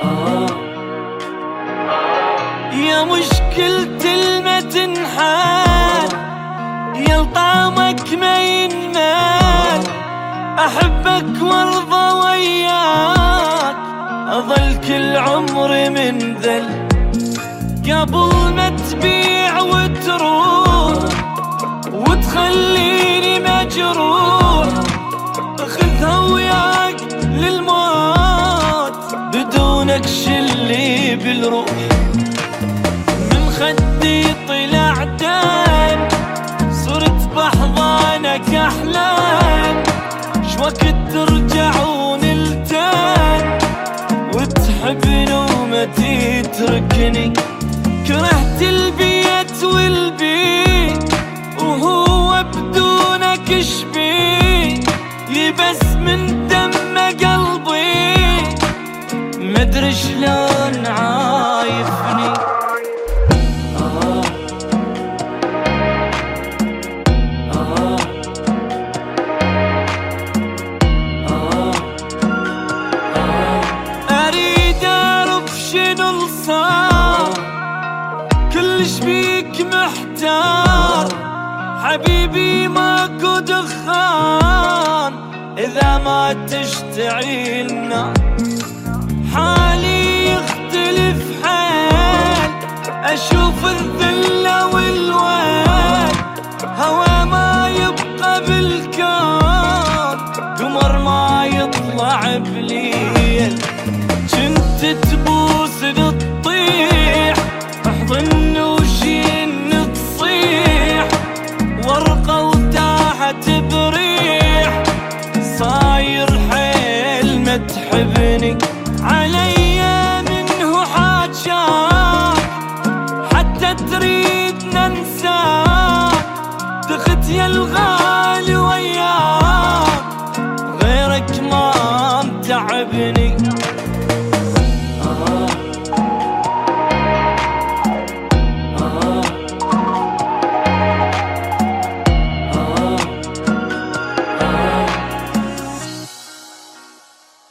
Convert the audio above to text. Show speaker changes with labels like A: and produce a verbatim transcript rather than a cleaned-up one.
A: يا مشكلة الما تنحال، يا لطعمك ما ينمال. أحبك وارضى وياك، أظل كل عمري من ذل. قبل ما تبيع وتروح وتخليني مجروح، خذها وياك للموت، بدونك شلي بالروح. من خدي طلع دم، صرت بحضانك أحلام. شوقت ترجعون التان وتحبني وما تتركني. كرهت البيت والبيت وهو بدونك شبيه، يبس من دم قلبي مدري شلون عايفني. أريد أعرف شنو الصار، كلش بيك محتار. حبيبي ماكو دخان إذا ما تشتعل النار. حالي يختلف حال، أشوف الذلة والويل. هوا ما يبقى بالكون، قمر ما يطلع بليل. جنت تبوس تطيح، احضن وشين تصيح. ورقة وتاحت بريح، صاير حيل ما تحبني. علي منه حاجاك، حتى تريد ننساك. دخت يا الغالي